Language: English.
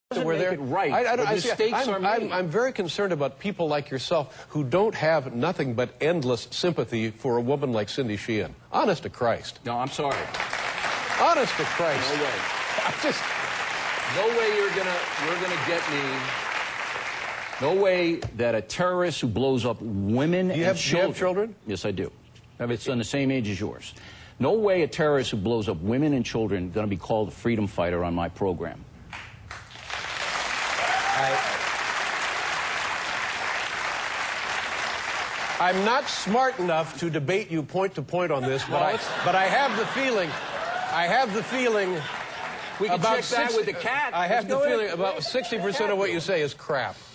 Doesn't make it right. I'm very concerned about people like yourself who don't have nothing but endless sympathy for a woman like Cindy Sheehan. Honest to Christ. No, I'm sorry. Honest to Christ. No way. No way you're gonna get me. No way that a terrorist who blows up women and children. Do you have children? Yes, I do. It's on the same age as yours. No way a terrorist who blows up women and children is going to be called a freedom fighter on my program. I'm not smart enough to debate you point to point on this, but I have the feeling. We can check that with the cat. I have the feeling about 60% of what you say is crap.